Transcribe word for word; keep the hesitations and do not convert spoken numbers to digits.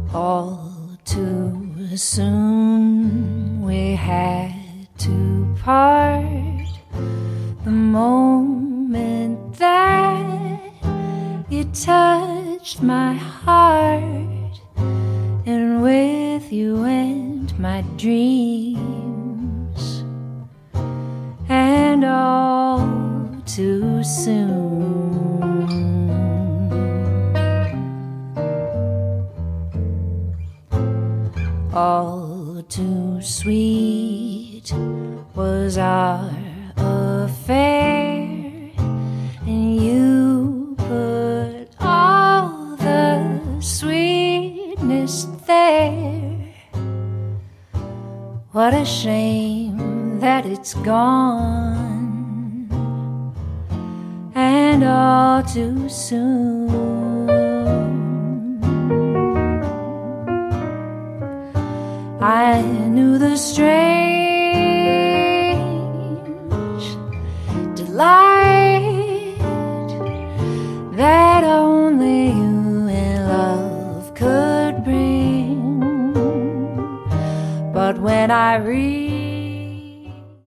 All too soon we had to part. The moment that you touched my heart, and with you went my dreams. And all too soon, all too sweet was our affair, and you put all the sweetness there. What a shame that it's gone, and all too soon. I knew the strange delight that only you and love could bring, but when I read